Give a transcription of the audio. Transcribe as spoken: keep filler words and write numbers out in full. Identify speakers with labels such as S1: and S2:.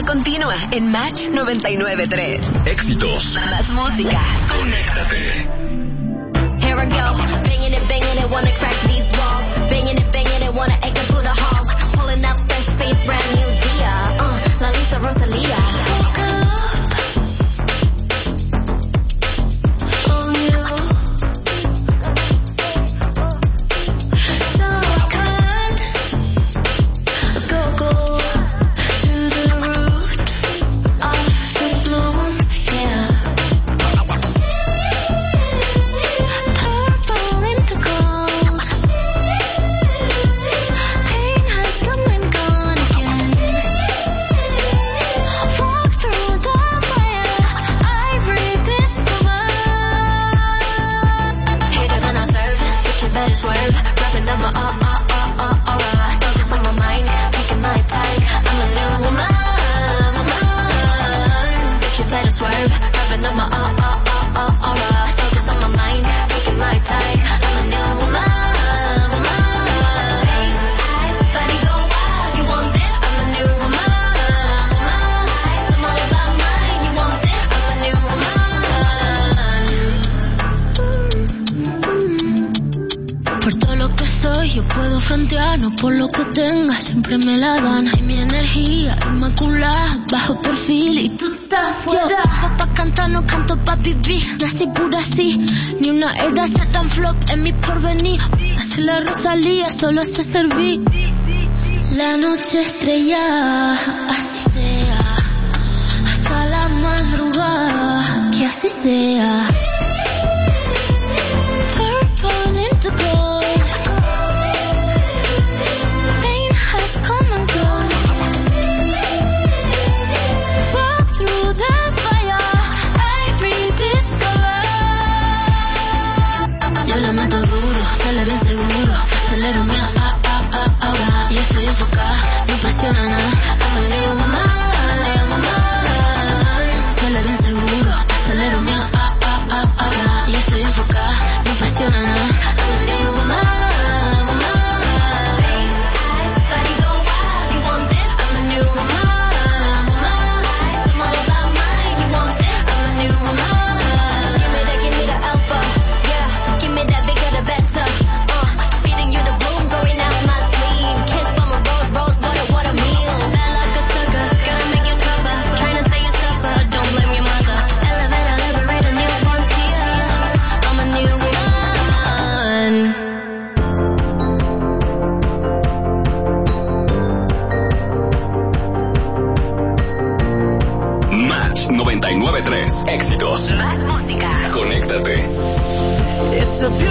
S1: Música continua en Match noventa y nueve punto tres.
S2: Éxitos.
S1: Más música.
S2: Conéctate.
S3: Here I go, banging it, banging it, wanna crack these walls. Banging it, banging it, wanna echo through the halls. Pulling up fresh face, brand new Dia. Uh, La Lisa Rosalia.
S4: No por lo que tenga, siempre me la dan. Y mi energía inmaculada, bajo perfil y tú estás fuera. Yo vivo pa' cantar, no canto pa' vivir. Nací pura así, ni una era se tan flop en mi porvenir. Así la Rosalía, solo sé servir. La noche estrellada, así sea. Hasta la madrugada, que así sea. Purple into gold. Bien seguro, acelero mi ah, ah, ah, ahora. Y estoy enfocada, no presiona nada. I'm a new woman, woman. Sale bien seguro, acelero mi ah, ah, ah, ahora. Y estoy enfocada, no presiona nada. I'm a new woman, woman. Face, eyes, body go wild. You want this? I'm a new woman, woman. I'm all about mine. You want this? I'm a new woman. Give me that, give me the alpha. Yeah, give me that bigger, the better.
S2: noventa y nueve punto tres. Éxitos.
S1: Más música.
S2: Conéctate.
S5: It's a